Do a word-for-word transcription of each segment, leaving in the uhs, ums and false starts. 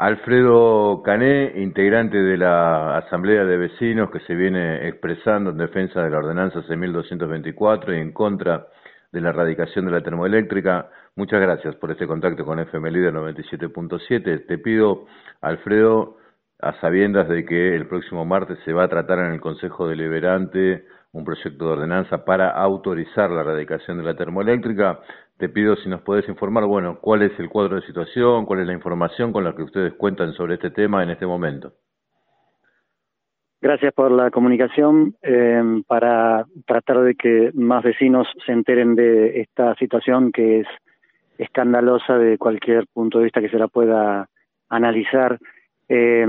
Alfredo Cané, integrante de la Asamblea de Vecinos que se viene expresando en defensa de la ordenanza seis mil doscientos veinticuatro y en contra de la erradicación de la termoeléctrica. Muchas gracias por este contacto con F M Líder noventa y siete punto siete. Te pido, Alfredo, a sabiendas de que el próximo martes se va a tratar en el Consejo Deliberante un proyecto de ordenanza para autorizar la erradicación de la termoeléctrica, te pido si nos podés informar, bueno, cuál es el cuadro de situación, cuál es la información con la que ustedes cuentan sobre este tema en este momento. Gracias por la comunicación, eh, para tratar de que más vecinos se enteren de esta situación que es escandalosa de cualquier punto de vista que se la pueda analizar. Eh,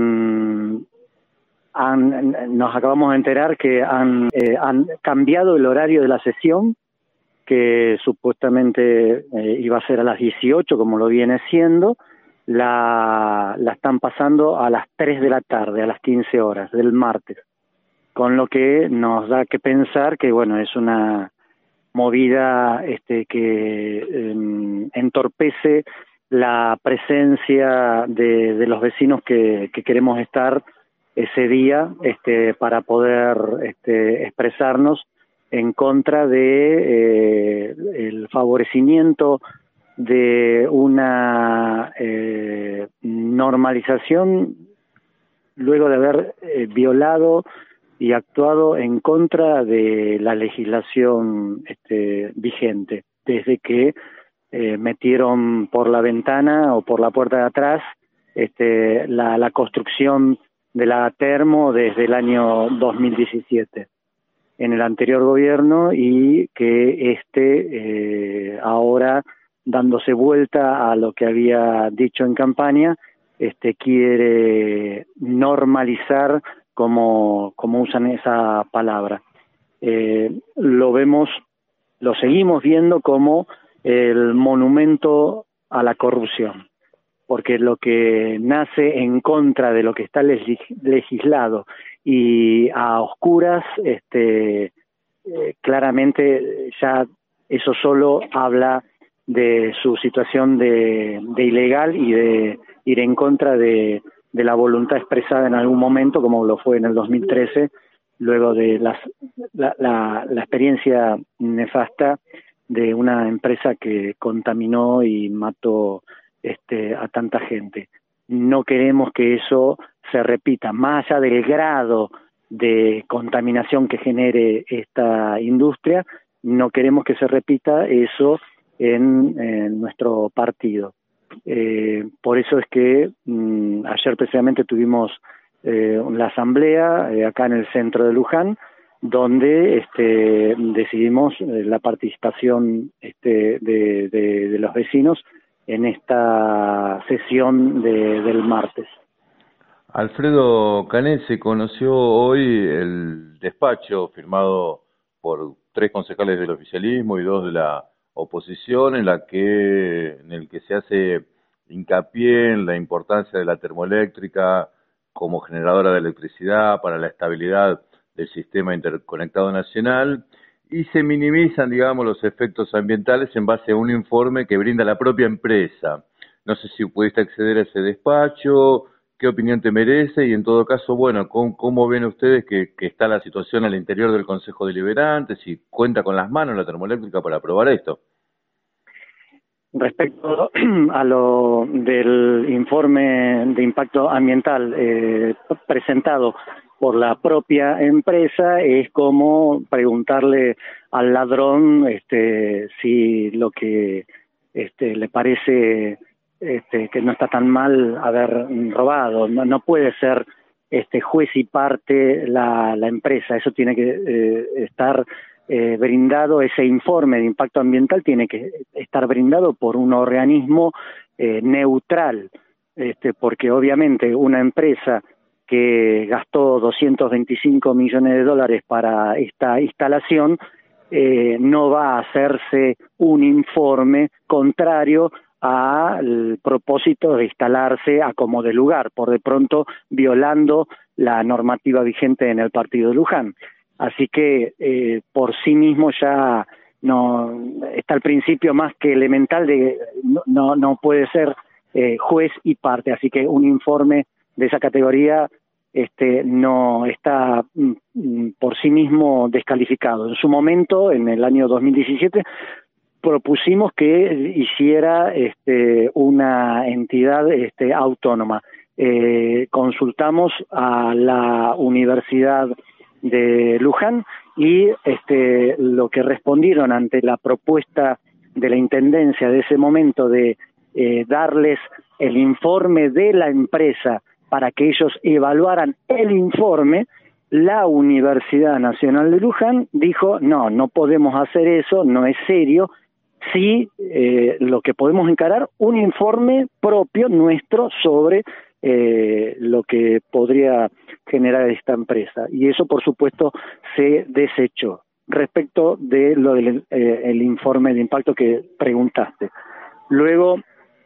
han, nos acabamos de enterar que han, eh, han cambiado el horario de la sesión, que supuestamente eh, iba a ser a las dieciocho, como lo viene siendo, la, la están pasando a las tres de la tarde, a las quince horas del martes, con lo que nos da que pensar que, bueno, es una movida este, que eh, entorpece la presencia de, de los vecinos que, que queremos estar ese día este, para poder este, expresarnos en contra de eh, el favorecimiento de una eh, normalización luego de haber eh, violado y actuado en contra de la legislación este, vigente, desde que eh, metieron por la ventana o por la puerta de atrás este, la, la construcción de la termo desde el año dos mil diecisiete. En el anterior gobierno, y que este eh, ahora, dándose vuelta a lo que había dicho en campaña, este quiere normalizar, como, como usan esa palabra. Eh, lo vemos, lo seguimos viendo como el monumento a la corrupción, porque lo que nace en contra de lo que está legislado y a oscuras, este, eh, claramente ya eso solo habla de su situación de, de ilegal y de ir en contra de, de la voluntad expresada en algún momento, como lo fue en el dos mil trece, luego de las, la, la, la experiencia nefasta de una empresa que contaminó y mató este, a tanta gente. No queremos que eso se repita, más allá del grado de contaminación que genere esta industria, no queremos que se repita eso en, en nuestro partido. Eh, por eso es que mmm, ayer precisamente tuvimos eh, la asamblea eh, acá en el centro de Luján, donde este, decidimos eh, la participación este, de, de, de los vecinos en esta sesión de, del martes. Alfredo Cané, se conoció hoy el despacho firmado por tres concejales del oficialismo y dos de la oposición, en la que en el que se hace hincapié en la importancia de la termoeléctrica como generadora de electricidad para la estabilidad del sistema interconectado nacional, y se minimizan, digamos, los efectos ambientales en base a un informe que brinda la propia empresa. No sé si pudiste acceder a ese despacho, qué opinión te merece, y en todo caso, bueno, ¿cómo, cómo ven ustedes que, que está la situación al interior del Consejo Deliberante, si cuenta con las manos la termoeléctrica para aprobar esto? Respecto a lo del informe de impacto ambiental eh, presentado por la propia empresa, es como preguntarle al ladrón este, si lo que este, le parece este, que no está tan mal haber robado. No, no puede ser este, juez y parte la, la empresa, eso tiene que eh, estar Eh, brindado, ese informe de impacto ambiental tiene que estar brindado por un organismo eh, neutral, este, porque obviamente una empresa que gastó doscientos veinticinco millones de dólares para esta instalación eh, no va a hacerse un informe contrario al propósito de instalarse a como de lugar, por de pronto violando la normativa vigente en el partido de Luján. Así que eh, por sí mismo ya no está el principio más que elemental de no, no, no puede ser eh, juez y parte, así que un informe de esa categoría este, no está mm, por sí mismo descalificado. En su momento, en el año dos mil diecisiete, propusimos que hiciera este, una entidad este, autónoma. Eh, consultamos a la Universidad de Luján y este, lo que respondieron ante la propuesta de la Intendencia de ese momento de eh, darles el informe de la empresa para que ellos evaluaran el informe, la Universidad Nacional de Luján dijo, no, no podemos hacer eso, no es serio, sí eh, lo que podemos encarar, un informe propio nuestro sobre eh, lo que podría generar esta empresa. Y eso, por supuesto, se desechó. Respecto de lo del eh, el informe de impacto que preguntaste. Luego,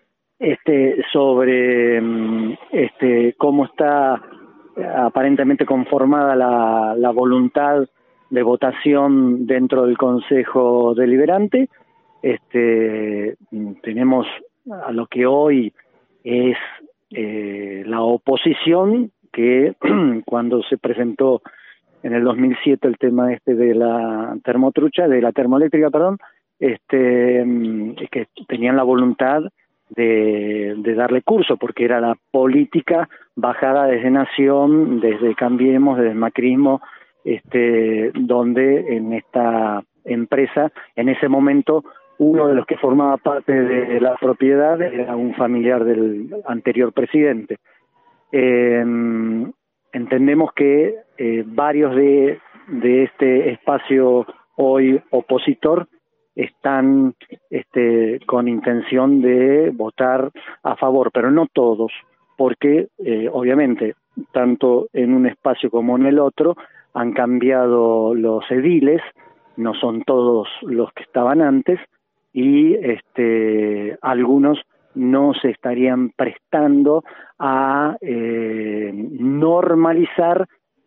este, sobre este, cómo está aparentemente conformada la, la voluntad de votación dentro del Consejo Deliberante, este, tenemos a lo que hoy es eh, la oposición, que cuando se presentó en el dos mil siete el tema este de la termotrucha, de la termoeléctrica, perdón, este, que tenían la voluntad de, de darle curso, porque era la política bajada desde Nación, desde Cambiemos, desde el macrismo, este, donde en esta empresa, en ese momento, uno de los que formaba parte de la propiedad era un familiar del anterior presidente. Eh, entendemos que eh, varios de, de este espacio hoy opositor están este, con intención de votar a favor, pero no todos, porque eh, obviamente tanto en un espacio como en el otro han cambiado los ediles, no son todos los que estaban antes, y este, algunos no se estarían prestando a eh, normalizar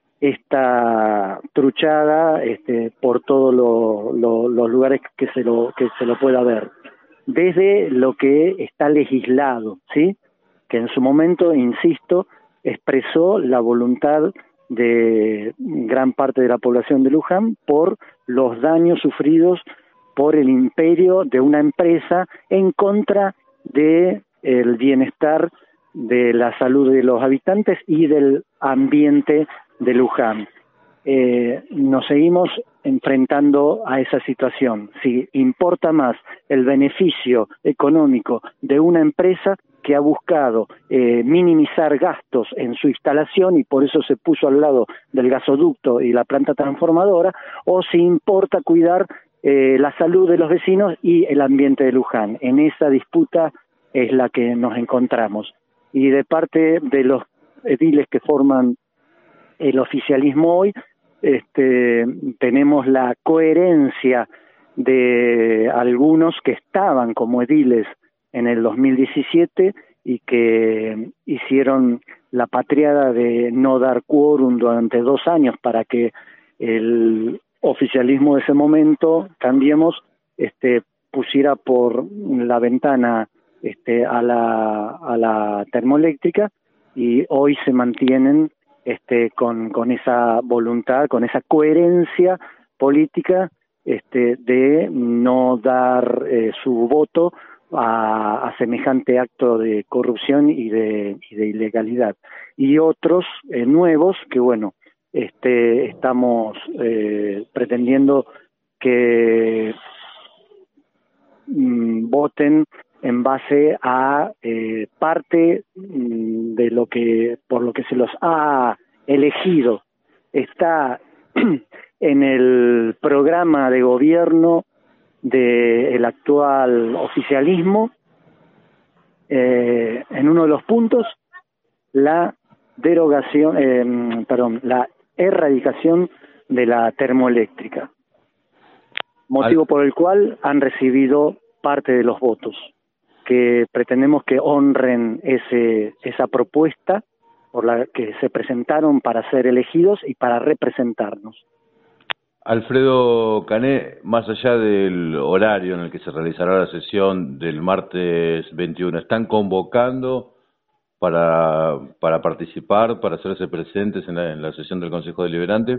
esta truchada este, por todos lo, lo, los lugares que se lo que se lo pueda ver, desde lo que está legislado, ¿sí? Que en su momento, insisto, expresó la voluntad de gran parte de la población de Luján por los daños sufridos por el imperio de una empresa en contra de el bienestar de la salud de los habitantes y del ambiente de Luján. Eh, nos seguimos enfrentando a esa situación. Si importa más el beneficio económico de una empresa que ha buscado eh, minimizar gastos en su instalación y por eso se puso al lado del gasoducto y la planta transformadora, o si importa cuidar eh, la salud de los vecinos y el ambiente de Luján. En esa disputa es la que nos encontramos. Y de parte de los ediles que forman el oficialismo hoy, este, tenemos la coherencia de algunos que estaban como ediles en el dos mil diecisiete y que hicieron la patriada de no dar quórum durante dos años para que el oficialismo de ese momento, Cambiemos, este, pusiera por la ventana este, a la, a la termoeléctrica, y hoy se mantienen este, con, con esa voluntad, con esa coherencia política este, de no dar eh, su voto a, a semejante acto de corrupción y de, y de ilegalidad. Y otros eh, nuevos que, bueno, este, estamos eh, pretendiendo que mm, voten en base a eh, parte mm, de lo que, por lo que se los ha elegido. Está en el programa de gobierno del actual oficialismo, eh, en uno de los puntos, la derogación, eh, perdón, la erradicación de la termoeléctrica, motivo Al... por el cual han recibido parte de los votos, que pretendemos que honren ese, esa propuesta por la que se presentaron para ser elegidos y para representarnos. Alfredo Cané, más allá del horario en el que se realizará la sesión del martes veintiuno, ¿están convocando para, para participar, para hacerse presentes en la, en la sesión del Consejo Deliberante?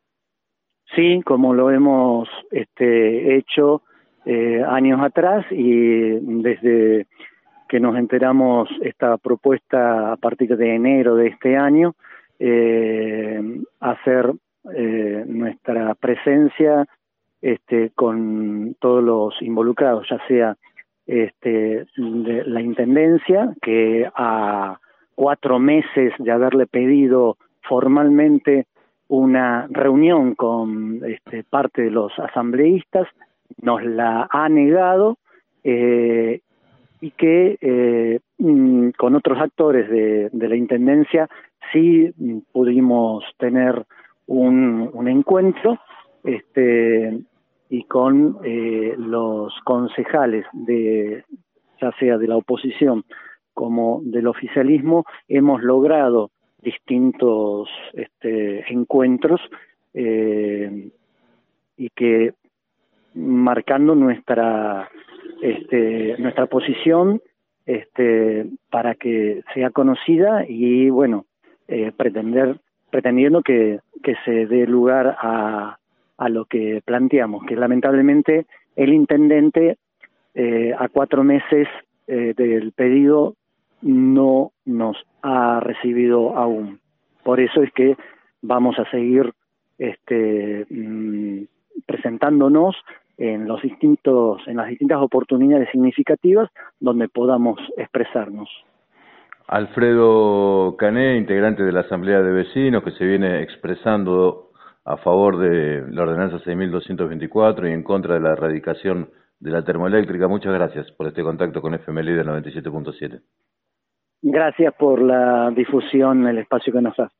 Sí, como lo hemos este, hecho eh, años atrás y desde que nos enteramos esta propuesta a partir de enero de este año, eh, hacer eh, nuestra presencia este, con todos los involucrados, ya sea este, de la Intendencia, que a cuatro meses de haberle pedido formalmente una reunión con este, parte de los asambleístas, nos la ha negado, eh, y que eh, con otros actores de, de la Intendencia sí pudimos tener un, un encuentro este, y con eh, los concejales, de ya sea de la oposición como del oficialismo, hemos logrado distintos este, encuentros eh, y que marcando nuestra este, nuestra posición este, para que sea conocida y bueno eh, pretender pretendiendo que, que se dé lugar a, a lo que planteamos, que lamentablemente el intendente eh, a cuatro meses eh, del pedido no nos ha recibido aún. Por eso es que vamos a seguir este, mmm, presentándonos en los distintos, en las distintas oportunidades significativas donde podamos expresarnos. Alfredo Cané, integrante de la Asamblea de Vecinos, que se viene expresando a favor de la ordenanza seis mil doscientos veinticuatro y en contra de la erradicación de la termoeléctrica. Muchas gracias por este contacto con F M Líder noventa y siete punto siete. Gracias por la difusión, el espacio que nos da.